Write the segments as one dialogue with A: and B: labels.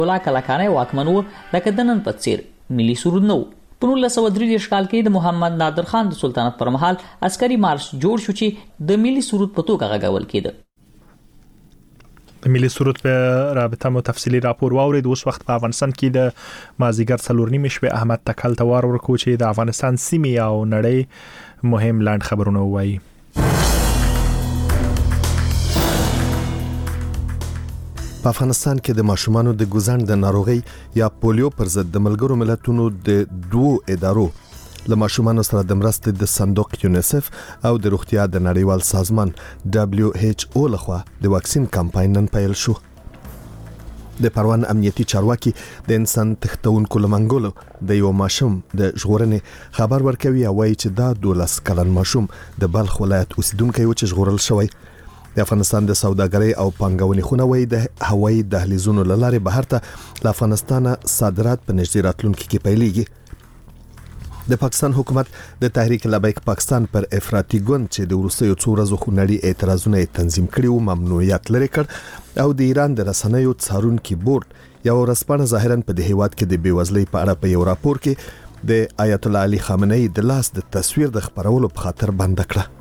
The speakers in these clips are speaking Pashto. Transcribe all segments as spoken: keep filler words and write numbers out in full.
A: ولا کلکانه واکمنو لکه د نن په څیر ملي سرود نو. په نولس سوه درې دېرش کال کې د محمد نادر خان د سلطنت پر مهال عسکري مارش جوړ شو چې د ملي سرود په توګه غږول کېده.
B: د ملي سرود په رابطه مو تفصیلی راپور واورید. اوس وخت په افغانستان کې د مازیګر څلور نیمې شپې احمد تکل ته وار ورکو چې د افغانستان سیمې او نړۍ مهم لاند خبرونه وایي.
C: په افغانستان کې د ماشومانو د ګوزن د ناروغي یا پولیو پر ضد د ملګرو ملتونو د دوو ادارو له ماشومانو سره د مرستې د صندوق یونیسف او د روغتیا د نړیوال سازمان دبليو ایچ او لخوا د واکسین کمپاین نن پیل شو. د پروان امنیتي چارواکي د انسان تختونکو لمنګولو د یو ماشوم د ژغورنې خبر ورکوي او وایي چې دا دولس کلن ماشوم د بلخ ولایت اوسیدونکی و چې ژغورل شوی. د افغانستان د سوداګرۍ او پانګونې خونه وایي د هوایي دهلیزونو لارې بهر ته له افغانستان صادرات په نږدې راتلونکي کې پیلېږي. د پاکستان حکومت د تحریک لبیک پاکستان پر افراطي ګوند چې د وروستیو څو ورځو خونړي اعتراضونه تنظیم کړي وو ممنوعیت لري کړ او د ایران د رسنیو څارونکي بورډ یو ورځپاڼه ظاهرا په دې هیواد کې د بیوزلۍ په اړه په یو راپور کې د آیت الله علي خامنه‌ای د لاس د تصویر د خبرولو په خاطر بند کړه.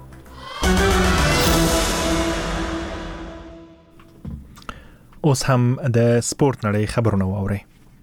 B: اوس هم د سپورت نړۍ خبرونه واوري.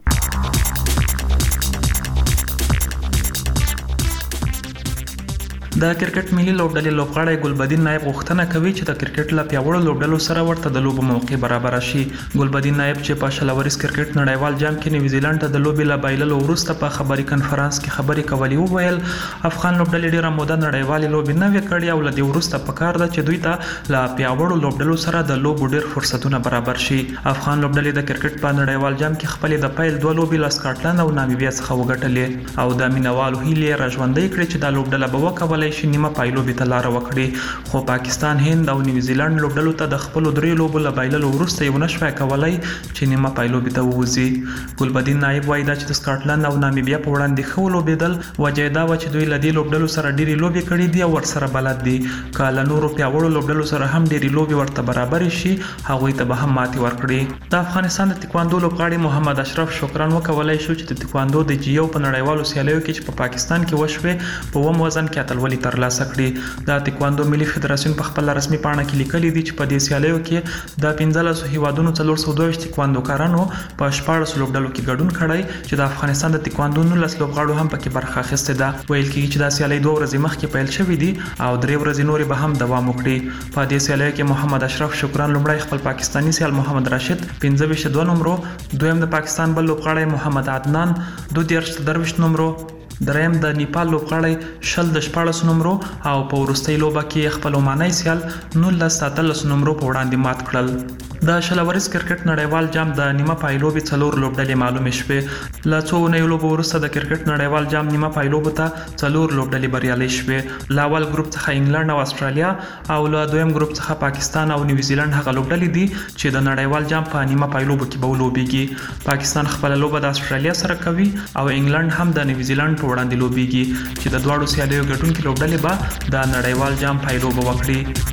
D: د کرکټ ملي لوبډلې لوبغاړی ګلبدین نایب غوښتنه کوي چې د کرکټ لا پیاوړو لوبډلو سره ورته د لوبو موقع برابر شي. ګلبدین نایب چې په شلوريز کرکټ نړیوال جام کې نیوزیلند ته د لوبي لا بایللو وروسته په خبري کانفرنس کې خبري کولې وویل افغان لوبډلې ډیره موده نړیوال لوبي نه وکړي او لدی وروسته په کار ده چې دوی ته لا پیاوړو لوبډلو سره د لوبو ډیر فرصتونه برابر شي. افغان لوبډلې د کرکټ په نړیوال جام کې خپل د پیل دوه لوبي له سکاټلند او نامیبیا څخه وګټلې او د مینوالو هیله راژوندۍ کړې چې د لوبډله به وکولای شي نیمه پایلو به تلار وکړي. خو پاکستان هند او نیوزیلند لوبډلو ته د خپل درې لوبو له بایللو وروسته یو نشوي کولای چې نیمه پایلو به ته ووځي. ګلبدین نایب وایي چې د سکاټلند او نامیبیا په وړاندې خو لوبېدل وجه دا و چې دوی له دې لوبډلو سره ډېری لوبي کړې دي او ورسره بلد دي. کله نورو پیاوړو لوبډلو سره هم ډېری لوبي ورته برابر شي هغه ته به هم ماتي ورکړي. د افغانستان د تکواندو لوبغاړي محمد اشرف شکران وکولای شو چې د تکواندو د جیو په نړیوالو سیالیو کې چې په پاکستان کې وشوه په وم وزن کې اتلولي ترلاسه کړي. د تکواندو ملي فدراسیون په خپل رسمي پاڼه کې لیکلي دي چې په دې سیالیو کې د پنځلس هیوادونو څلور سوه دوه ویشت تکواندوکارانو په شپاړس لوبډلو کې ګډون کړی چې د افغانستان د تکواندو نولس لوبغاړو هم پکې برخه اخیستې ده. ویل کېږي چې دا سیالي دوه ورځې مخکې پیل شوې دي او درې ورځې نورې به هم دوام وکړي. په دې سیالیو کې محمد اشرف شکران لومړی خپل پاکستانی سیال محمد راشد پنځه ویشت دوه نمبرو، دویم د پاکستان بل لوبغاړی محمد عدنان دوه دېرش درویشت نمبرو، دریم د نیپال لوبغاړی شل د شپاړس نمبرو او په وروستۍ لوبه کې خپل عماني سیال نولس اتلس نمبرو په وړاندې مات کړل. د شلوريز کرکټ نړیوال جام د نیمه پایلوبي څلور لوبډلې معلومې شوې. له څو نه لوبو وروسته د کرکټ نړیوال جام نیمه پایلوبو ته څلور لوبډلې بریالۍ شوې. له اول ګروپ څخه انګلند او استرالیا او له دویم ګروپ څخه پاکستان او نیوزیلند هغه لوبډلې دي چې د نړیوال جام په نیمه پایلوبو کې به ولوبېږي. پاکستان خپل لوبه د استرالیا سره کوي او انګلند هم د نیوزیلند په وړاندې لوبېږي چې د دواړو سیالیو ګټونکي لوبډلې به د نړیوال جام پایلوبه وکړي.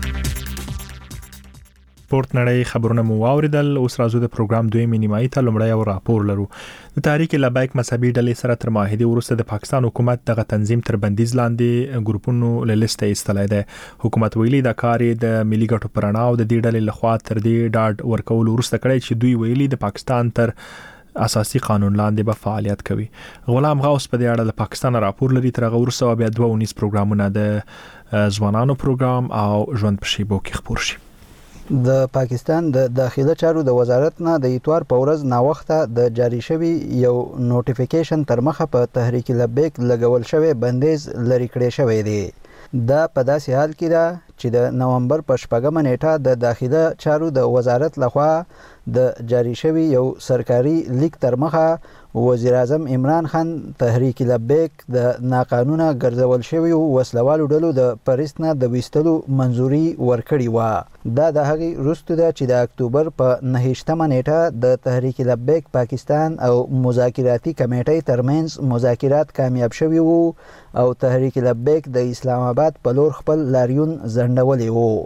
B: سپورت نړۍ خبرونه مو واوریدل. اوس راځو د پروګرام دوی مینیمای ته لومړی او راپور لرو. د تحریک لبیک مذهبي ډلې سره تر معاهده وروسته د پاکستان حکومت دغه تنظیم تر بندیز لاندې ګروپونو له لیسته ایستلای دی. حکومت ویلي د کارې د ملي ګټو پرانا او د دې ډلې لخوا تر دې ډاډ ورکول وروسته کړی چې دوی ویلي د پاکستان تر اساسي قانون لاندې به فعالیت کوي. غلام غوث په دې اړه د پاکستان راپور لري. تر هغه وروسته بیا دوه ونیس پروګرامونه د ځوانانو پروګرام او ژوند په شیبو کې خبر شي.
E: د پاکستان د داخله چارو د وزارت نه د اتوار په ورځ ناوخته د جاری شوی یو نوټیفیکیشن تر مخه په تحریک لبیک لګول شوی بندیز لري کړی شوی دی. دا په داسې حال کې ده چې د نومبر په شپږمه نیټه د داخله چارو د وزارت لخوا د جاری شوی یو سرکاري لیک تر مخه وزیر اعظم عمران خان تحریک لبیک د ناقانونه ګرځول شوی وسلوالو ډلو د پرستنه د وستلو منځوري ورکړی و. دا د هغې وروسته ده چې د اکتوبر په نهشتمه نیټه د تحریک لبیک پاکستان او مذاکراتي کمیټې ترمنځ مذاکرات کامیاب شوي وو او تحریک لبیک د اسلام آباد په لور خپل لاریون ځنډولی وو.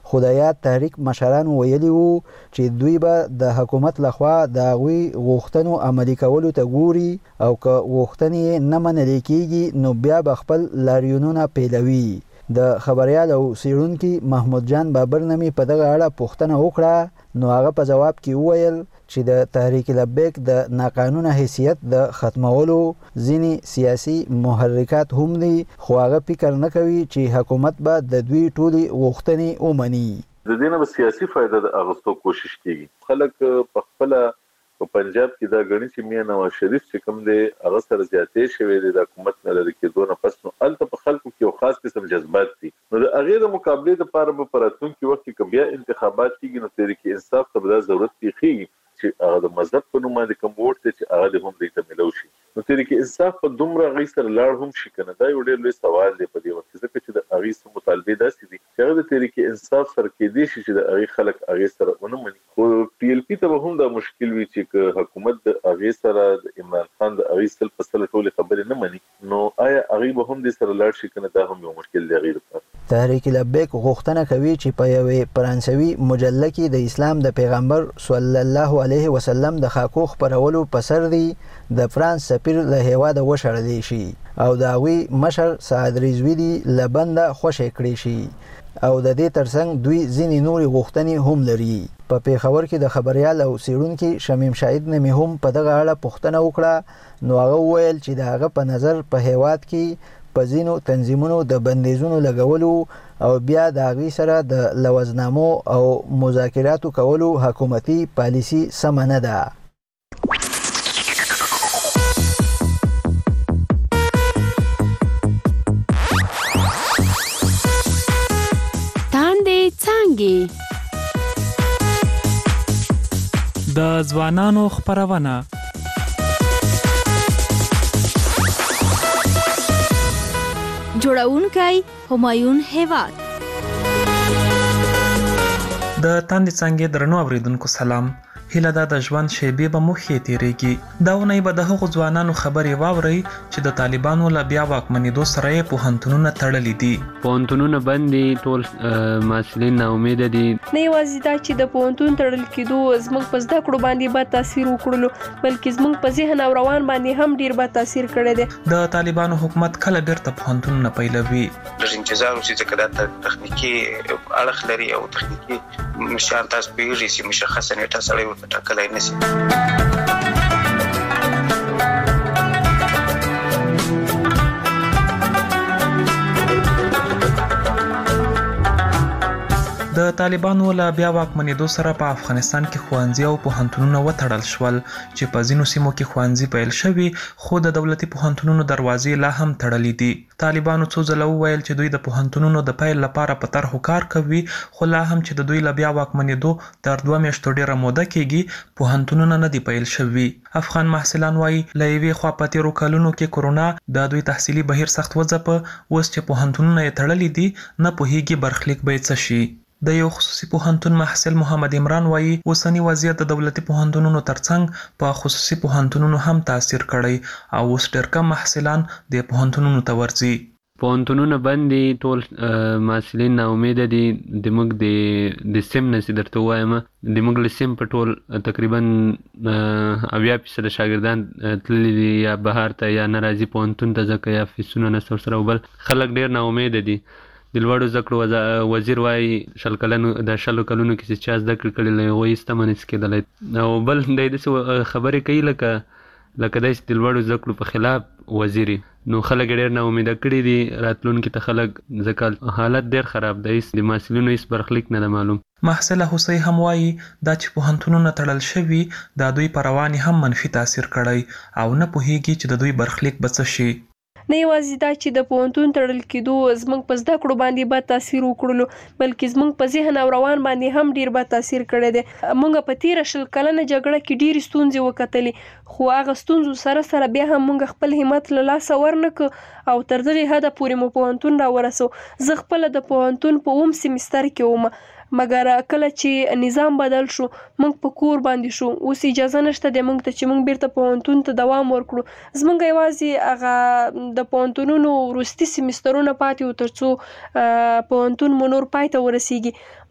E: خو د یاد تحریک مشرانو ویلي وو چې دوی به د حکومت لخوا د هغوی غوښتنو عملي کولو ته ګوري او که غوښتنې نه منل کېږي نو بیا به خپل لاریونونه پیلوي. د خبریال او څېړونکي محمود جان بابر نمی په دغه اړه پوښتنه وکړه نو هغه په جواب کې وویل چې د تحریک لبیک د ناقانونه حیثیت د ختمولو ځینې سیاسي محرکات هم دي خو هغه فکر نه کوي چې حکومت به د دوی ټولې غوښتنې ومني.
F: د دې نه به سیاسي فایده د اغوستو کوشش کیږي. خلک په خپل په پنجاب کې دا غني چې میا نواز شریف چې کوم دی هغه سره زیاتې شوی دی د حکومت نه لري کېدو نه پس نو الته په خلکو کې یو خاص قسم جذبات دي. نو د هغې د مقابلې دپاره به په راتلونکي وخت کې که بیا انتخابات کېږي نو تحریک انصاف ته به دا ضرورت پېښېږي چې هغه د مذهب په نوم باندې کوم ووټ دی چې هغه دې هم دوی ته میلو شي. نو تحریک انصاف په دومره هغوی سره لاړ هم شي که نه دا یو ډېر لوی سوال دی په دې وخت کې ځکه چې د هغوی څه مطالبې داسې دي چې هغه د تحریک انصاف سره کېدی شي چې د هغوی خلک هغې سره ونه مني. خو پی ایل پي ته به هم دا مشکل وي چې که حکومت د هغې سره د عمران خان د هغوی سل په سله ټولې خبرې نه مني نو آیا هغوی به هم دې سره لاړ شي که نه دا هم یو مشکل دی هغوی لپاره.
E: تحریک لبیک غوښتنه کوي چې په یوې فرانسوي مجله کې د اسلام د پیغمبر صلی الله علیه وسلم د خاکو خپرولو په سر دی د فرانس سفیر له هیواده وشړلی شي او د هغوی مشر سعد رضوي له بنده خوشې کړی شي او د دې ترڅنګ دوی ځینې نورې غوښتنې هم لري. په پیښور کې د خبریال او څېړونکي شمیم شاهد نه مې هم په دغه اړه پوښتنه وکړه نو هغه وویل چې د هغه په نظر په هیواد کې په ځینو تنظیمونو د بندیزونو لګولو او بیا د هغوی سره د لوزنامو او مذاکراتو کولو حکومتي پالیسي سمه نه ده.
G: تاندې څانګې
D: د ځوانانو خپرونه
G: جوړونکی همایون هیواد.
D: د تاندې څانګې درنو اوریدونکو سلام. هیله ده د ژوند شیبې به مو ښې تېرېږي. دا اونۍ به د هغو ځوانانو خبرې واورئ چې د طالبانو له بیا واکمنېدو سره یې پوهنتونونه تړلي دي.
H: پوهنتونونه بند دي، ټول محصلین ناامیده دي.
I: نه یوازې دا چې د پوهنتون تړل کېدو زموږ په زده کړو باندې بد تاثیر وکړلو بلکې زموږ په ذهن او روان باندې هم ډېر بد تاثیر کړی دی.
D: د طالبانو حکومت کله بیرته پوهنتونونه پیلوي؟
J: لږ انتظار وشي ځکه دا تخنیکي اړخ لري او تخنیکي مشار تاسو پوهېږئ چې مشخصه نیټه سړی ورته ټاکلی نه شي.
D: د طالبانو له بیا واکمنېدو سره په افغانستان کې ښوونځي او پوهنتونونه وتړل شول چې په ځینو سیمو کې ښوونځي پیل شوي خو د دولتي پوهنتونونو دروازې لا هم تړلې دي. طالبانو څو ځله وویل چې دوی د پوهنتونونو د پیل لپاره په طرحو کار کوي خو لا هم چې د دوی له بیا واکمنېدو تر دوه میاشتو ډېره موده کېږي پوهنتونونه نه دي پیل شوي. افغان محصلان وایي له یوې خوا په تېرو کلونو کې کرونا د دوی تحصیلي بهیر سخت وځپه، اوس چې پوهنتونونه یې تړلي دي نه پوهېږي برخلیک به یې څه شي. د یو خصوصي پوهنتون محصل محمد عمران وایي اوسنی وضعیت د دولتي پوهنتونونو ترڅنګ په خصوصي پوهنتونونو هم تاثیر کړی او اوس ډېر کم محصلان د پوهنتونونو ته ورځي.
H: پوهنتونونه بند دي، ټول محصلین ناامیده دي. زموږ د د سیم نه چې درته ووایم زموږ له سیم په ټول تقریبا اویا فیصده شاګردان تللي دي یا بهر ته یا نه راځي پوهنتون ته ځکه یا فیسونه نشته ورسره او بل خلک ډېر ناامیده دي. د لوړو زده کړو وزیر وایي شل کلونو د شلو کلونو کې چې چا زده کړې کړې له هغوی شتمن نشي کېدلی او بل دی داسې خبرې کوي لکه لکه داسې د لوړو زده کړو په خلاف وزیر نو خلک ډېر ناامیده کړي دي راتلونکي ته خلک ځکه حالت ډېر خراب دی د محصلینو هېڅ برخلیک نه ده معلوم.
D: محصله حسین هم وایي دا چې پوهنتونونه تړل شوي دا دوی په روان هم منفي تاثیر کړی او نه پوهېږي چې د دوی برخلیک به څه شي.
I: نه یوازې دا چې د پوهنتون تړل کېدو زموږ په زده کړو باندې بد تاثیر وکړلو بلکې زموږ په ذهن او روان باندې هم ډېر بد تاثیر کړی دی. موږ په تېره شل کلنه جګړه کې ډېرې ستونزې وکتلې خو هغه ستونزو سره سره بیا هم موږ خپل همت له لاسه ورنکړ او تر دغې حده پورې مو پوهنتون راورسو. زه خپله د پوهنتون په اووم سیمیستر کې وم مګر کله چې نظام بدل شو موږ په کور باندې شو اوس اجازه نشته دی موږ ته چې موږ بیرته پوهنتون ته دوام ورکړو. زموږ یوازې هغه د پوهنتونونو وروستي سیمیسترونه پاتې وو تر څو پوهنتون مو نور پای ته ورسیږي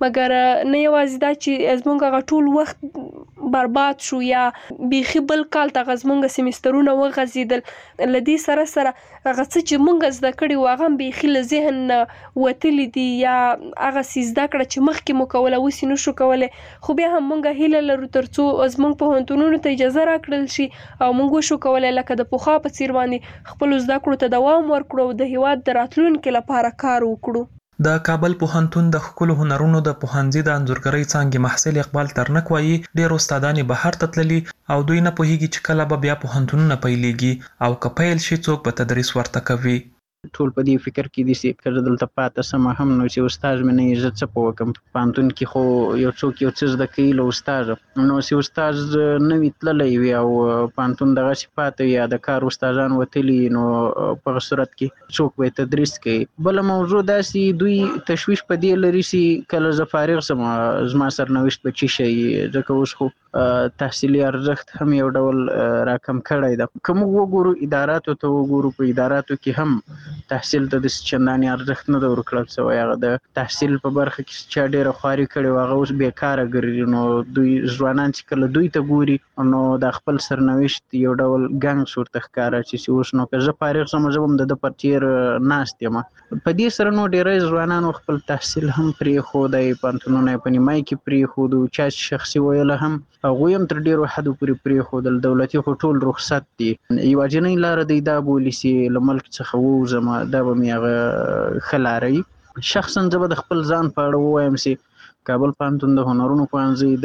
I: مګر نه یوازې دا چې زمونږ هغه ټول وخت برباد شو یا بیخي بل کال ته زمونږ سیمسترونه وغځېدل. لدې سره سره هغه څه چې مونږ زده کړي و هغه بیخي له ذهن وتلي دي یا هغه څه زده کړه چې مخکې مو کوله اوس یې نشو کولی. خو بیا هم مونږ هیله لرو تر څو زمونږ پوهنتونونو ته اجازه راکړل شي او مونږ وشو کولی لکه د پخوا په څیر باندې خپلو زده کړو ته دوام ورکړو او د هیواد د راتلونکي لپاره کار وکړو.
D: د کابل پوهنتون د ښکلو هنرونو د پوهنځي د انځورګرۍ څانګې محصل اقبال ترنک وایي ډېر استادان یې بهر ته تللي او دوی نه پوهیږي چې کله به بیا پوهنتونونه پیلېږي او که پیل شي څوک به تدریس ورته کوي.
K: ټول په دې فکر کې دي چې کله دلته پاتې سم هم نو چې استاد مې نه عزت څه په وکم پوهنتون کې خو یو څوک یو څه زده کوي له استاد نو چې استاد نه وي تللی وي او پوهنتون دغسې پاتې یا د کار استادان وتلي نو په هغه صورت کې څوک به تدریس کوي. بله موضوع داسې دوی تشویش په دې لري چې کله زه فارغ شم زما سرنوشت به څه شي ځکه اوس خو تحصیلي ارزښت هم یو ډول راکم کړی ده. که موږ وګورو اداراتو ته وګورو په اداراتو کې هم تحصیل ته د چندانې ارزښت نه ده ورکړل شوی. هغه د تحصیل په برخه کې چا ډېره خواري کړې وه هغه اوس بېکاره ګرځي نو دوی ځوانان چې کله دوی ته ګوري نو د خپل سرنوشت یو ډول ګنګس ورته ښکاره چې اوس نو که زه فارغ شم زه به هم د ده په څېر ناست یم. په دې سره نو ډېری ځوانانو خپل تحصیل هم پرېښودی پوهنتونونه یې په نیمایي کې پرېښودو چا چې شخصي ویله هم هغوی هم تر ډېرو حدو پورې پرېښودل. دولتي خو ټول رخصت دي یوازینۍ لاره دی دا بولي چې له ملک څخه ووځم دا به مې هغه ښه لاره وي. شخصا زه به د خپل ځان په اړه ووایم چې کابل پوهنتون د هنرونو پوهنځي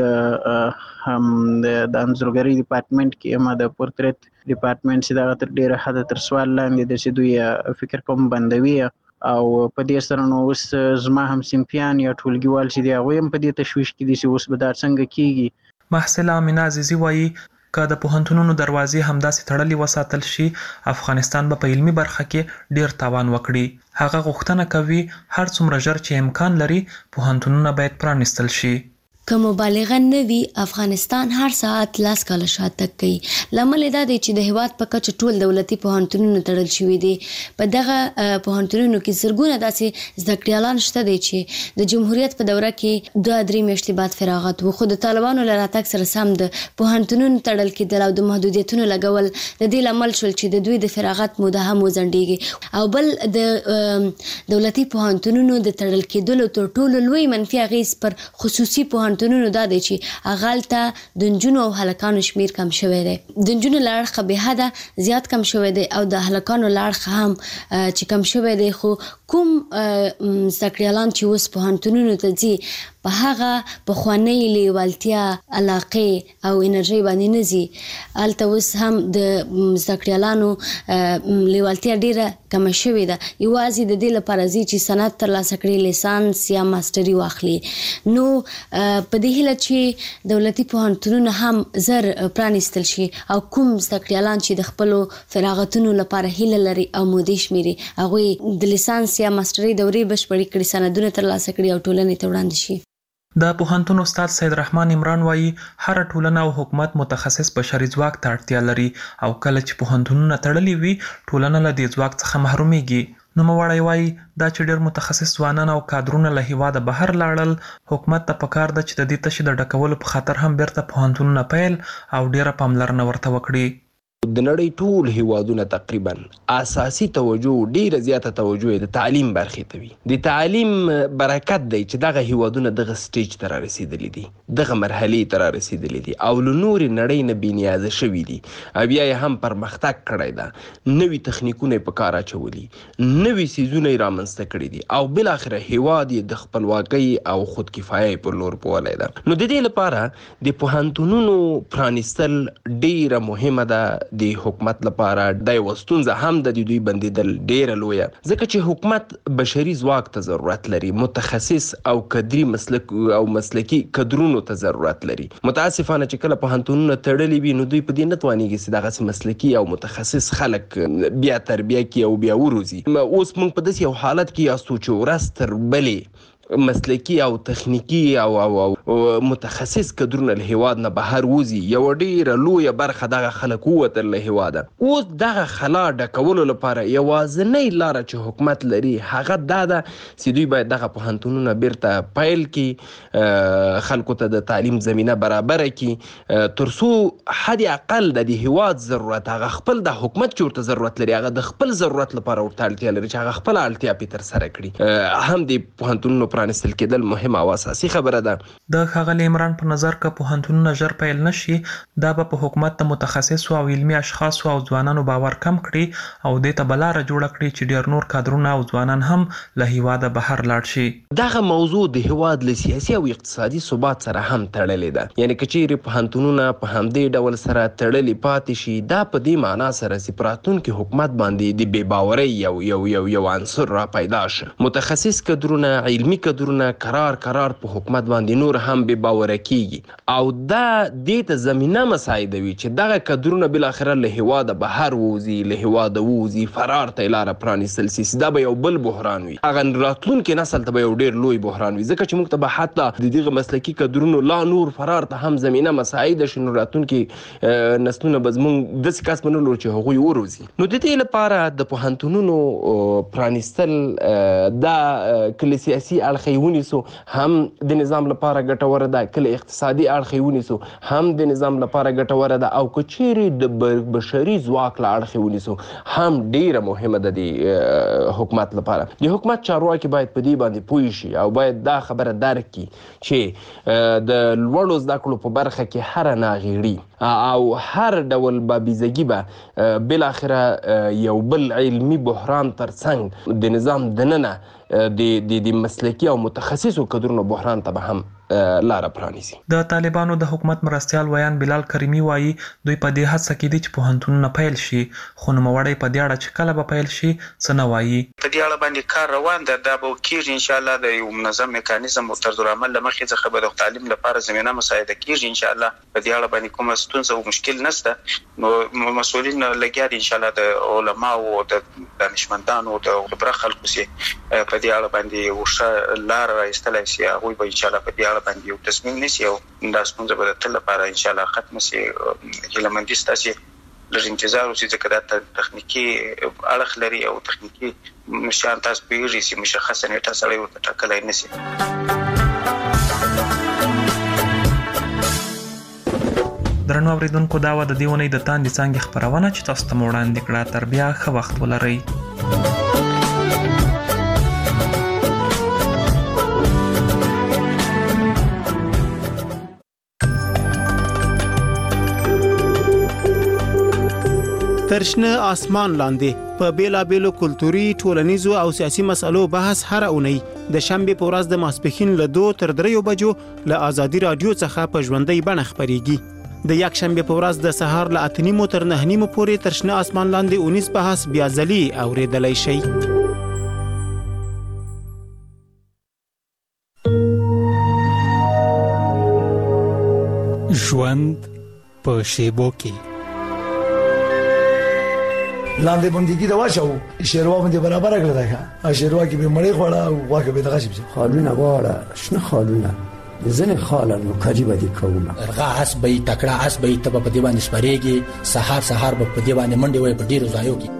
K: د هم د انځورګرۍ ډپارټمنټ کې یم د پورتریت ډپارټمنټ چې دغه تر ډېره حده تر سوال لاندې ده چې دوی فکر کوم بندوي او په دې سره نو اوس زما هم صنفیان یا ټولګیوال چې دي هغوی هم په دې تشویش کې دي چې اوس به دا څنګه کېږي.
D: محصله امینه عزیزي وایي که د پوهنتونونو دروازې همداسې تړلې وساتل شي افغانستان به په علمي برخه کې ډیر تاوان وکړي. هغه غوښتنه کوي هر څومره ژر چې امکان لري پوهنتونونه باید پرانیستل شي.
L: که مبالغه نه وي افغانستان هر ساعت لاس کاله شاته کوي. لامل دا دی چې د هیواد په کچه ټول دولتي پوهنتونونه تړل شوي دي. په دغه پوهنتونونو کې زرګونه داسې زده کړیالان شته دي چې د جمهوریت په دوره کې دوه درې میاشتې بعد فراغت و خو د طالبانو له راتګ سره سم د پوهنتونونو تړل کېدل او د محدودیتونو لګول د دې لامل شول چې د دوی د فراغت موده هم وځنډېږي. او بل د دولتي پوهنتونونو د تړل کېدلو تر ټولو لوی منفي اغیز پر خصوصي پوهنتونونو تونونو دا دی چې هغالته د نجونو او هلکانو شمیر کم شوی دی. د نجونو له اړخه بې حده زیات کم شوی دی او د هلکانو له اړخه هم چې کم شوی دی. خو کوم زده کړیالان چې اوس پوهنتونونو ته ځي په هغه پخوانۍ لیوالتیا علاقې او انرژۍ باندې نه ځي. هلته اوس هم د زده کړیالانو لیوالتیا ډیره کمه شوې ده. یوازې د دې لپاره ځي چې سند ترلاسه کړي لیسانس یا ماسټري واخلي. نو په دې هیله چې دولتي پوهنتونونه هم زر پرانیستل شي او کوم زده کړیالان چې د خپلو فراغتونو لپاره هیله لري او مودې شمیري هغوی د لیسانس یا ماسټري دورې بشپړې کړي سندونه ترلاسه کړي او ټولنې ته وړاندې شي.
D: د پوهنتون استاد سید رحمان عمران وایي هر ټولنه او حکومت متخصص بشري ځواک ته اړتیا لري او کله چې پوهنتونونه تړلي وي ټولنه له دې ځواک څخه محرومیږي. نوموړی وایي دا چې ډېر متخصص ځوانان او کادرونه له هیواده بهر لاړل حکومت ته پکار ده چې د دې تشې د ډکولو په خاطر هم بیرته پوهنتونونه پیل او ډېره پاملرنه ورته وکړي.
M: د نړۍ ټول هیوادونه تقریبا اساسي توجه ډیره زیاته توجه د تعلیم برخې ته وي. د تعلیم برکت دی چې دغه هیوادونه دغه سټیج ته رارسېدلي دي دغه مرحلې ته رارسېدلي دي او له نورې نړۍ نه بېنیازه شوي دي او بیا یې هم پرمختګ کړی ده. نوي تخنیکونه یې په کار اچولي نوي څیزونه یې رامنځته کړي دي او بالاخره هیواد یې د خپلواکۍ او خودکفایۍ پر لور بیولی ده. نو د دې لپاره د پوهنتونونو پرانیستل ډیره مهمه ده. د حکومت لپاره د یوه ستونزه هم د دوی بندېدل ډیره لویه ځکه چې حکومت بشري ځواک ته ضرورت لري متخصص او کدري مسلک او مسلکي کدرونو ته ضرورت لري. متاسفانه چې کله پوهنتونونه تړلي وي نو دوی په دې نه توانېږي چې دغسې مسلکي او متخصص خلک بیا تربیه کړي او بیا وروزي. اوس موږ په داسې یو حالت کې یاستو چې ورځ تر بلې مسلکی او تخنیکی او او, او متخصص کډرونه له هیواد نه بهر وځي یو ډیره لویه برخه دغه خلک ووتل له هیواده. اوس دغه خلا ډکولو لپاره یوازینۍ لاره چې حکومت لري هغه دا ده چې دوی باید دغه پوهنتونونه بیرته پیل کړي، خلکو ته د تعلیم زمینه برابره کړي، تر څو حد اقل د دې هیواد ضرورت هغه خپل د حکومت چې ورته ضرورت لري هغه د خپل ضرورت لپاره ورته اړتیا لري چې هغه خپل اړتیا پې ترسره کړي. هم د پوهنتونونو پرانیستل کېدل مهمه او اساسي خبره ده.
D: د ښاغلي عمران په نظر که پوهنتونونه ژر پیل نشي دا به په حکومت د متخصصو او علمي اشخاصو او ځوانانو باور کم کړي او دې ته به لاره جوړه کړي چې ډېر نور کادرونه او ځوانان هم له هیواده بهر لاړ شي.
M: دغه موضوع د هیواد له سیاسي او اقتصادي ثبات سره هم تړلې ده. یعنې که چیرې پوهنتونونه په همدې ډول سره تړلې پاتې شي دا په دې معنا سره چې په راتلونکي حکومت باندې د بې باورۍ یو یو یو یو عنصر را پیدا شي. متخصص کډرونه علمي کډرونه قرار قرار په حکومت باندې نور هم بې باوره کیږي او دا دې ته زمینه مساعدوي چې دغه کډرونه بالاخره له هیواده بهر ووځي، له هیواده ووځي، فرار ته لاره پرانیستل سي. دا به یو بل بحران وي. هغه راتلونکي نسل ته به یو ډېر لوی بحران وي ځکه چې موږ ته به حتی د دغه مسلکي کډرونو لا نور فرار ته هم زمینه مساعده شي. نو راتلونکي نسلونه به زموږ داسې کس به نه لرو چې هغوی وروځي. نو د دې لپاره د پوهنتونونو پرانیستل دا کله سیاسي اړخ یې ونیسو هم د نظام لپاره ګټوره ده، کله اقتصادي اړخ یې ونیسو هم د نظام لپاره ګټوره ده، او که چیرې د بشري ځواک له اړخ یې ونیسو هم ډیره مهمه ده د حکومت لپاره. د حکومت چارواکي باید په دې باندې پوه شي او باید دا خبره درک کړي چې د لوړو زده کړو په برخه کې هر ناغیړي او هر ډول بابیزګي به بالاخره یو بل علمي بحران ترڅنګ د نظام دننه د د مسلکي او متخصصو کډرونو بحران ته به هم لاره پرانیزي.
D: د طالبانو د حکومت مرستیال ویان بلال کریمی وایي دوی په دې هڅه کې دي چې پوهنتونونه پیل شي، خو نوموړی په دې اړه چې کله به پیل شي څه نه وایي.
J: په دې اړه باندې کار روان ده، دا به کېږي ان شاء الله د یو منظم میکانیزم او طرز عمل له مخې څخه به د تعلیم لپاره زمینه مساعده کېږي ان شاء الله. په دې اړه باندې کومه ستونزه او مشکل نشته. نو مسؤلین لګیا دي ان شاء الله د علماو او د دانشمندانو او د خبره خلکو سي په دې اړه باندې ورشه لار راایستلای شي. هغوی به ان شاء الله په دې اړه باندې یو تصمیم نیسي او دا ستونزه به د تل لپاره ان شاء الله ختم شي. هیله مندي ستاسي لږ انتظار وشي ځکه دا تخنیکي اړخ لري او تخنیکي مشان تاسو پیږي چې مشخصه نیټه سره ورته ټاکلای نشي.
D: درنو اوریدونکو دا و د دې ونې د تاندې څانګې خپرونه چې تاسو ته مو وړاندې کړه. تر بیا ښه وخت ولرئ.
N: ترشنه آسمان لاندې په بیلابېلو کلتوري، ټولنیزو او سیاسي مسلو بحث هر اونۍ د شنبې په ورځ د ماسپښین له دوه تر دریو بجو له آزادي رادیو څخه په ژوندۍ بڼه خپرېږي. د یک شنبې په ورځ د سهار له اته نیمو تر نه نیمو پورې ترشنه آسمان لاندې اونیز بحث بیا ځلي اورېدلی شئ.
O: ژوند په شیبو کې
P: لاندې بندګي دا واچو شیروا باندې برابر کړل دا شیروا کې به مړې خوړه او واکه به دغه شي
Q: خالونه واړه شنه خالونه ځنه خالونه کجی باندې کومه
R: ارغه اس به تکړه اس به ته په دی باندې سپریږي سحر سحر په دی باندې منډي وای په ډیرو ځایو کې.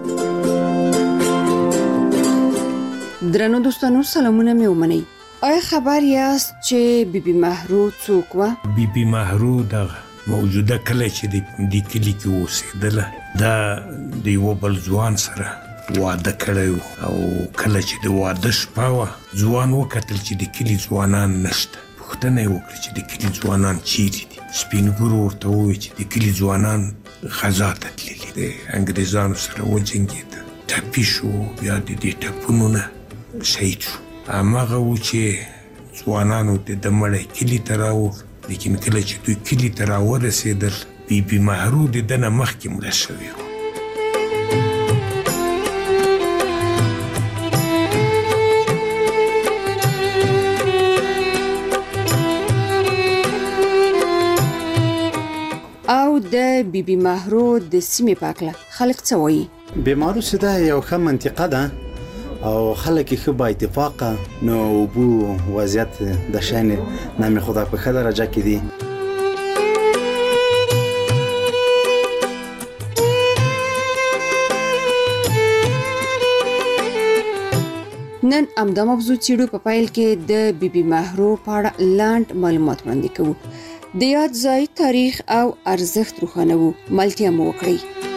S: درنو دوستانو سلامونه مې ومنئ. آیا خبر یاست چې بیبي مهرو څوک و؟
T: بیبي مهرو د موجوده کله چې د کلی کې اوسېدله دا د یو بل ځوان سره واده کړی او کله چې د واده شپه وه ځوان وکتل چې د کلي ځوانان نشته. پوښتنه یې وکړه چې د کلي ځوانان چیرې دي. سپین ږیرو ورته وویل چې د کلي ځوانان غزا ته تللي د انګریزانو سره وجنګېده، ټپي شو، بیا د دې ټپونو نه شهید شو. هماغه و چې ځوانانو د ده مړی کلي ته راوړ، لیکن کله چې دوی کلي ته راورسېدل بیبي مهرو د ده نه مخکې مړه شوې وه.
S: او د بیبي مهرو د سیمې په هکله خلک څه وایي؟
U: بیمارو سده یو ښه منطقه ده او خلک خو با اتفاق نو بو وضعیت د شان نام خدا په خه درجه کې دي.
S: نن امدا موضوع چیرو په پایل کې د بی بی مهرو په اړه لاند معلومات وړاندې کوو. د یاد ځای تاریخ او ارزښت روښانه وو. ملتیا مو وکړئ.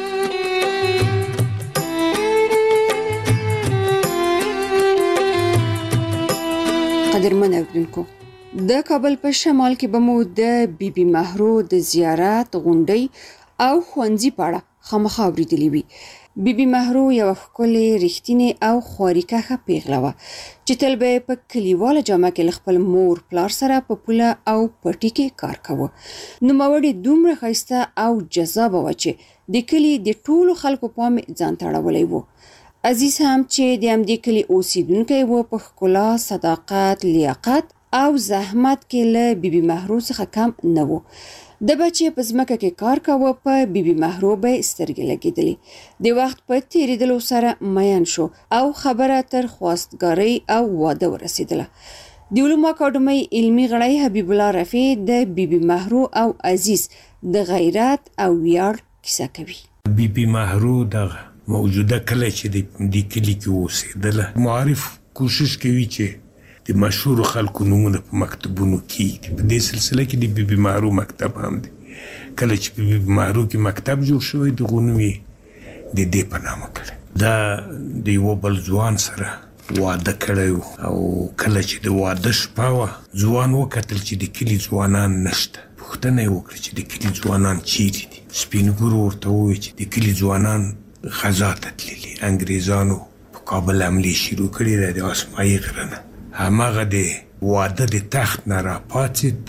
S: قدرمن اوریدونکو، د کابل په شمال کې به مو د بی بی مهرو د زیارت غونډۍ او ښوونځي په اړه خامخا اوریدلي وي. بی بی مهرو یو ښکلې رښتینې او خوارکښه پیغله وه چې تل به په کلیواله جامه کې له خپل مور پلار سره په پوله او پټي کې کار کاوه. نوموړې دومره ښایسته او جذابه وه چې د کلي د ټولو خلکو پام ځان ته اړولی و. عزیز هم چې د همدې کلي اوسیدونکی و په ښکلا، صداقت، لیاقت او زحمت کې له بی بی مهرو څخه کم نه و. د بچې په ځمکه کې کار کاوه، په بی بی مهرو به سترګې لګېدلې. د وخت په تېرېدلو سره مین شو او خبره تر خواستګارۍ او واده ورسېدله. د علومو اکاډمۍ علمي غړی حبیب الله رفیع د بی بی مهرو او عزیز د غیرت او ویاړ کیسه کوي.
T: بی بی مهرو دغه موجوده کله چې د دې کلي کې اوسېدله، معارف کوشش کوي چې د مشهور خلکو نومونه په مکتبونو کې. په دې سلسله کې د بی بی مهرو مکتب هم دی. کله چې په بی بی مهرو کې مکتب جوړ شوی، دغه نوم یې د دې په نامه کړی. دا د یوه بل ځوان سره واده کړی و او کله چې د واده شپه وه، ځوان وکتل چې د کلي ځوانان نشته. پوښتنه یې وکړه چې د کلي ځوانان چیرې دي. سپین ږیرو ورته وویل چې د کلي ځوانان غزا ته تللي، انګریزانو په کابل حملې شروع کړې ده د اسماعي غره نه. هماغه د واده د تخت نه راپاڅېد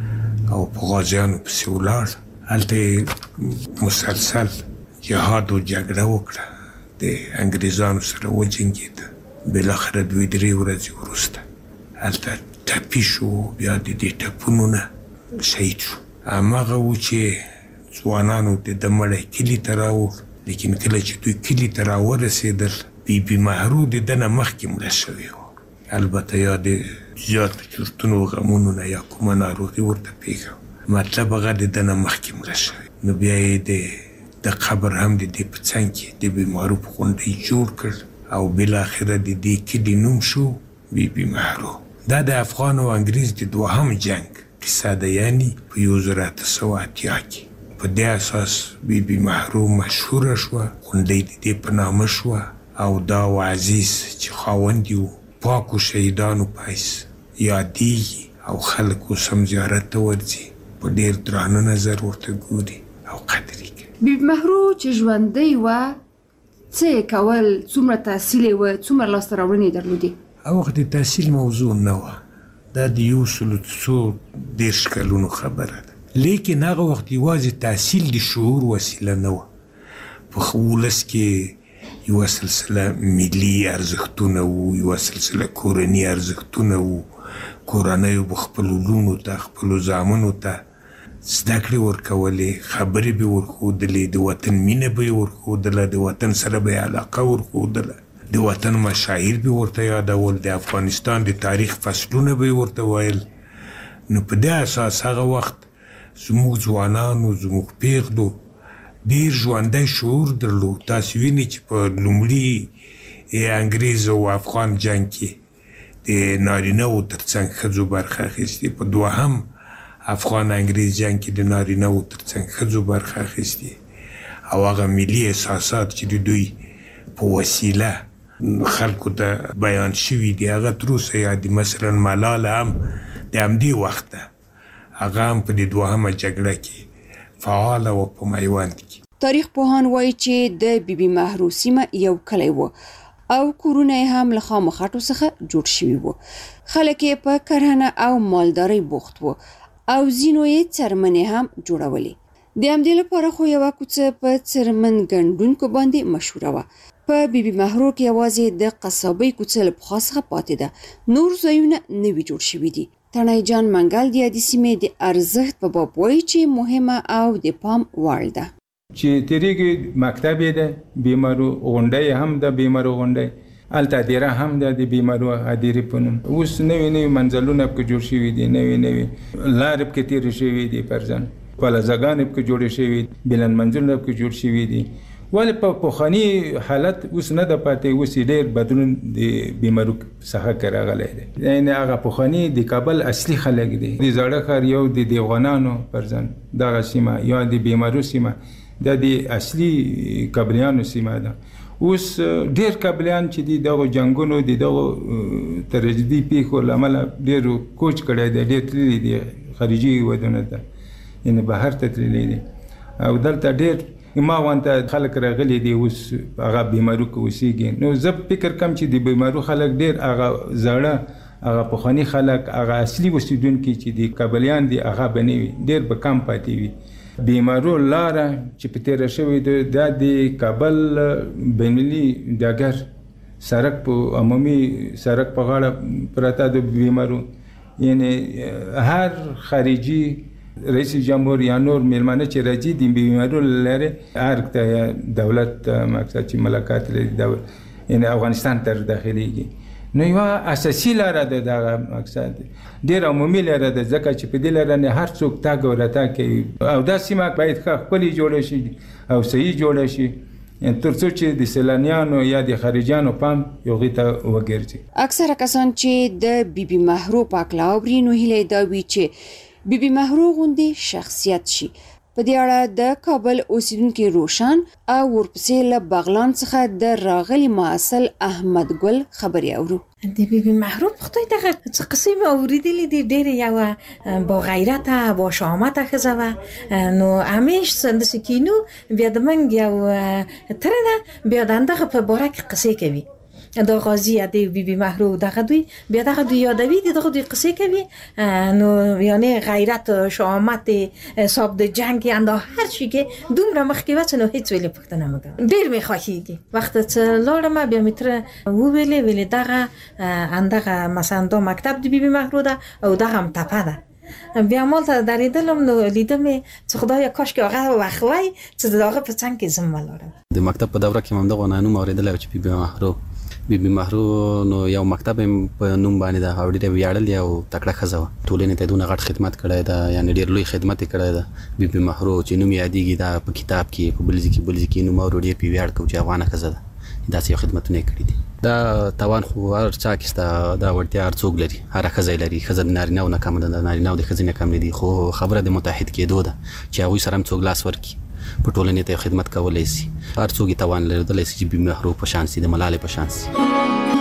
T: او په غازیانو پسې ولاړ. هلته یې مسلسل جهاد و جګړه وکړه، د انګریزانو سره وجنګېده. بالاخره دوی درې ورځې وروسته هلته ټپي شو، بیا د دې ټپونو نه شهید شو. هماغه و چې ځوانانو د ده مړی کلي ته راوړ، لیکن کله چې دوی کلي ته راورسېدل، بی بی مهرو د ده نه مخکې مړه شوې وه. البته یا د زیاتو چورتونو غمونو نه یا کومه ناروغي ورته پېښه، مطلب هغه د ده نه مخکې مړه شوې. نو بیا یې د د قبر هم د دې په څنګ کې د بی مهرو په غونډۍ جوړ کړ او بالاخره د دې کلي نوم شو بی بی مهرو. دا د افغان او انګریز د دوهم جنګ کیسه ده، یعنی په یو زر اته سوه اتیا کې. په دې اساس بی بی مهرو مشهوره شوه، غونډۍ د دې په نامه شوه او دا و عزیز چې خاوند یې و پاکو شهیدانو په حیث یادېږي او خلک اوس هم زیارت ته ورځي، په ډېر درانه نظر ورته ګوري او قدر یې کوي.
S: بی بی مهرو چې ژوندۍ وه، څه یې کول؟ څومره تحصیل یې وه؟ څومره لاسته راوړنې یې درلودې؟
T: هغه وخت د تحصیل موضوع نه وه، دا د یو سلو څو دېرش کلونو خبره ده. لیکن هغه وخت یوازې تحصیل د شعور وسیله نه وه. په ولس کې یوه سلسله ملي ارزښتونه وو، یوه سلسله کورني ارزښتونه وو. کورنیو به خپلو لوڼو ته، خپلو زامنو ته زده کړې ورکولې، خبرې به یې ورښودلې، د وطن مینه به یې ورښودله، د وطن سره به یې علاقه ورښودله، د وطن مشاهیر به ورته یادول، د افغانستان د تاریخ فصلونه به یې ورته ویل. نو په دې اساس هغه وخت زموږ ځوانانو، زموږ پیغلو ډېر ژوندی شعور درلود. تاسو وینئ چې په لومړي انګریز او افغان جنګ کې د نارینه‌وو تر څنګ ښځو برخه اخیستې، په دوهم افغان انګریز جنګ کې د نارینه‌وو تر څنګ ښځو برخه اخیستې، او هغه ملي احساسات چې د دوی په وسیله خلکو ته بیان شوي دي هغه تر اوسه یادي. مثلا ملاله هم د همدې وخته هغه هم په دې دوهمه جګړه کې فعاله و په میوند کې.
S: تاریخ پوهان وایي چې د بی بی مهرو سیمه یو کلی و او کورونه یې هم له خامو خټو څخه جوړ شوي وو. خلک یې په کرهڼه او مالدارۍ بوخت وو او ځینو یې څرمنې هم جوړولې. د همدې لپاره خو یوه کوڅه په څرمن ګنډونکو باندې مشهوره وه. په بی بی مهرو کې یوازې د قصابۍ کوڅه له پخوا څخه پاتې ده، نور ځایونه نوي جوړ شوي دي. تڼۍ جان منګل د یادې سیمې د ارزښت په باب وایي چې مهمه او د پام وړ ده.
V: چې تیریږي مکتب یې ده، بی مهرو غونډۍ هم ده، بی مهرو غونډۍ
A: الته دیره هم د بیمارو اديري په نوم اوس نوې نوې منځلونه په جوړ شوي دي نوې نوې لارې په تیر شوي دي پرځن پلازګان په جوړ شوي بلن منځلونه په جوړ شوي دي ول په پوخانی حالت اوس نه د پاتې اوس ډېر بدلون د بیمارو څخه راغلی دی یعنی هغه پوخانی د کابل اصلي خلک دي د زړه خار یو د دیوانانو پرځن دغه سیمه یا د بیمارو سیمه د دې اصلي کابلیانو سیمه ده اوس ډیر کابلیان چې دي دغه جنگونو دي دغه ترجدي پیښو لامل ډیر کوچ کړی دی ډیر تللی دي خارجي ودونه ده یعنی بهر ته تللی دي او دلته ډیر ما وانته خلک راغلي دي اوس هغه بیمارو کې اوسېږي نو زه فکر کوم چې د بیمارو خلک ډیر هغه زړه هغه پخوانی خلک هغه اصلي اوسیدونکي چې د کابلیان دي هغه بنوي ډیر به کم پاتې وي بیمارو لاره چې په تیر شوی د د کابل بینالمللي ډګر سړک په عمومي سړک په غاړه پراته د بیمارو یعنی هر خارجي رئیس جمهور یا نور میلمانه چې راځي د بیمارو لاره هر ته دولت مقصد چې ملکات لري یعنی افغانستان تر داخليږي نو یو اساسي لاره ده دغه مقصد ډیر عمومي لاره ده ځکه چې په دې لاره نه هر څوک تاګ او راتګ کوي او دا سیمه باید خپل جوړ شي او صحیح جوړ شي ترڅو چې د سیلانیانو یا د خارجيانو پام یو غیته وګرځي
S: اکثره کسان چې د بیبي مهرو پاکلاوري نو هله دا وی چې بیبي مهرو غوندي شخصیت شي په دې اړه د کابل اوسیدونکو روشن او ورپسې له بغلان څخه د راغلي ماصل احمد ګل خبري اورو
V: د بیبي مهرو خدای دغه څه قصې مې اوریدلې دي ډېر یو با غیرت با شامت خزوه نو همیش سند سکینو بیا د منګ یو تر نه بیا دغه په باره کې قصې کوي د غازی د بیبي مهرو دغه دوی بیا دغه دوی یادوي دغه دوی قصې کوي نو یعنی غیرت شامت صاحب د جنگ انده هر چی کې دومره مخکې وڅ نو هیڅ ویلې پښتنه مګم ډیر می خوښیږي وخت چې لورم بیا متر و ویلې ویلې دغه اندغه مثلا د مکتب د بیبي مهرو ده او دغه هم تپه ده بیا مالته درېدلم نو لیدم چې خدای کاش کې هغه وخوي چې دغه په څنګه کې زم ولرم
W: د مکتب په دوره کې هم دغه نانو اوریدل چې بیبي مهرو بیبي مهرو نو یو مکتب په نوم باندې دا اورډي ویاړل یو تکړه خزوه ټولنې ته دونه غټ خدمت کړی دا یعنی ډیر لوی خدمت کړی دا بیبي مهرو چې نوم یادېږي دا په کتاب کې په بلځي کې بلځي کې نوم اورډي په ویاړ کو چې افغانه خزه ده دا څه خدمتونه کړی دي دا توان خو هر چا کې دا ورته هر څوک لري هر خزه لري خزه نارینه او نه کم ده نارینه او د خزینه کم دي خو خبره د متحد کېدو ده چې هغه سره څوک لاس ورکی په ټولنې ته خدمت کولای شي هر څوک توان لري د لسی بیبي مهرو په شان سي د ملالې په شان سي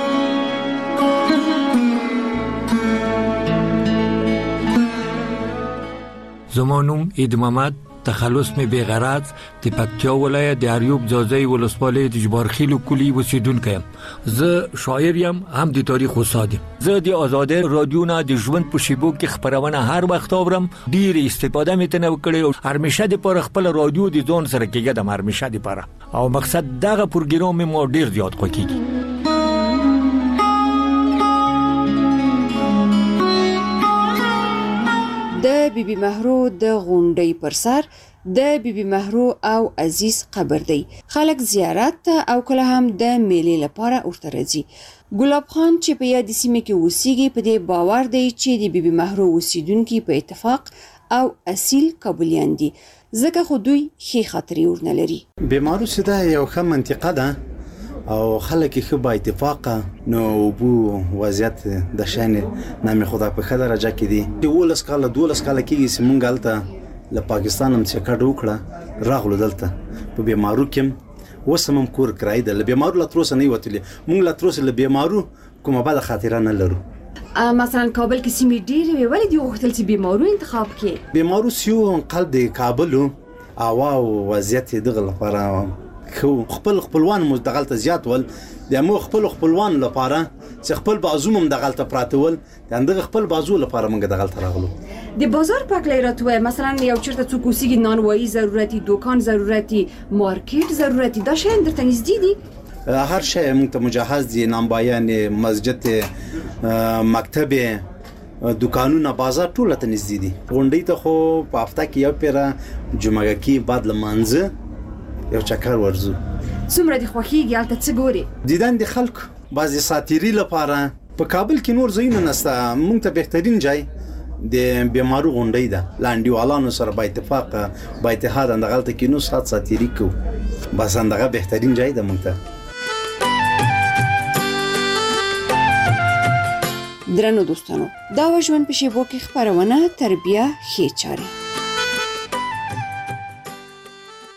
X: زمانوم اید محمد تخلص می بیغرض د پکتیا ولایت د اریوب ځاځي ولسوالۍ د جبارخیل کلی اوسیدونکی یم زه شاعر یم هم د تاریخ استاد یم زه د آزادۍ رادیو نه د ژوند په شیبو کې خبرونه هر وخت اورم ډیر استفاده مې تنه وکړې او هرمشه د پر خپل رادیو د ځون سره کېږم د هرمشه د پر او مقصد دغه پروګرام مې مو ډیر زیات خوښیږي
S: د بیبي مهرو د غونډۍ پر سر د بیبي مهرو او عزیز قبر دی خلک زیارت او کله هم د میلې لپاره ورته راځي ګلاب خان چې په یاد سیمه کې اوسېږي په دې باور دی چې د بیبي مهرو اوسیدونکو په اتفاق او اصیل قبولیان دي ځکه خو دوی ښې خاطرې ورنه لري
U: بیمارو سده یو ښه منطقه ده او خلک یې با اتفاق نو بو وضعیت د شان نام خدا په خدای راځي کې دي د ولس کال دولس کال کې سیمونګ الته له پاکستان هم څخه کډو کړه راغلو دلته په بیمارو کې وسمم کور کرای د بیمارو لتروس نه وتلی مونږ لتروس له بیمارو کومه بد خاطره نه لرو
S: مثلا کابل کې سیمې ډېرې وي ولې دی وختل چې بیمارو انتخاب کې
U: بیمارو سیو قلب د کابل او وضعیت دغه لپاره خو خپل خپلوان مو دغلت زیات ول د مو خپل خپلوان لپاره چې خپل بازو مم دغلت پراتول د خپل بازو لپاره موږ دغلت راغلو
S: د بازار پاکلای راتوه مثلا یو چرته څوک اوسېږي نانوایی ضرورتي دکان ضرورتي مارکیټ ضرورتي دا شی درته نږدې دي
U: هر شی موږ ته مجهز دي نامبایان مسجد مکتب دکانونه بازار ټول ته نږدې دي غونډې ته خو په هفته کې یو پیره جمعه کې بعد لمانځه یو چکر ورزو
S: څومره د خوخیږي الته څه ګوري
U: دیدن د خلکو بعضې ساتیري لپاره. په کابل کې نور ځایونه نشته. موږ ته بهترین ځای د بیمارو غونډۍ ده. له انډیوالانو سره با اتفاق با اتحاد اندغلته کې نو سات ساتیري کو بس اندغه بهترین ځای ده موږ ته.
S: درنو دوستانو دا و ژوند په شیبو کې خبرونه تربیه ښې چارې